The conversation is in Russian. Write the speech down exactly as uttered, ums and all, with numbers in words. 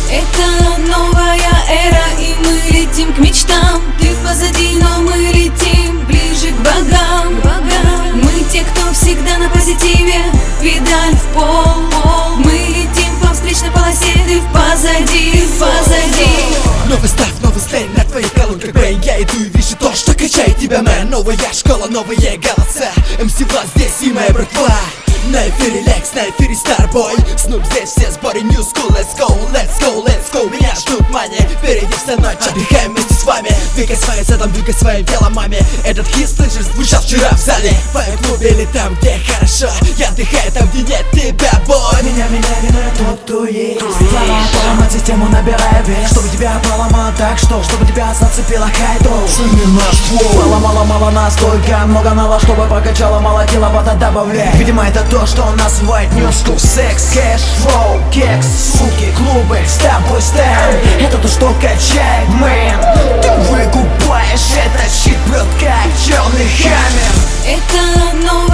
Это новая эра, и мы летим к мечтам. Ты позади, но мы летим ближе к богам. Мы те, кто всегда на позитиве, педаль в пол. Мы летим по встречной полосе, ты позади, ты позади. Новый став, новый стиль на твоих колонках, бэй. Я иду и вижу то, что качает тебя, мэн. Новая школа, новые голоса, эм си Влад здесь и моя братва. На эфире Лекс, на эфире Старбой. Снуп здесь, все сборы New School. Let's go, let's go, let's go. Меня ждут мани, впереди вся ночь. Отдыхаем вместе с вами. Двигай своим задом, двигай своим телом, маме. Этот хит слышишь, звучал вчера в зале. В твоем клубе или там, где хорошо. Я отдыхаю там, где нет тебя, бой. Меня, меня минует тот, кто есть. Слова поломать систему, набирая вес. Чтобы тебя поломало так, что чтобы тебя зацепило хайдоу. Шуми наш флоу. Мало, мало, мало настолько много нала, чтобы прокачало, мало тела, вода добавляй. Видимо, это то, что он называет New School. Секс, кэш, флоу, кекс, суки, клубы, степ бой степ. Это то, что качает, мэн. Ты выкупаешь этот щит, брат, как черный хаммер. Это новая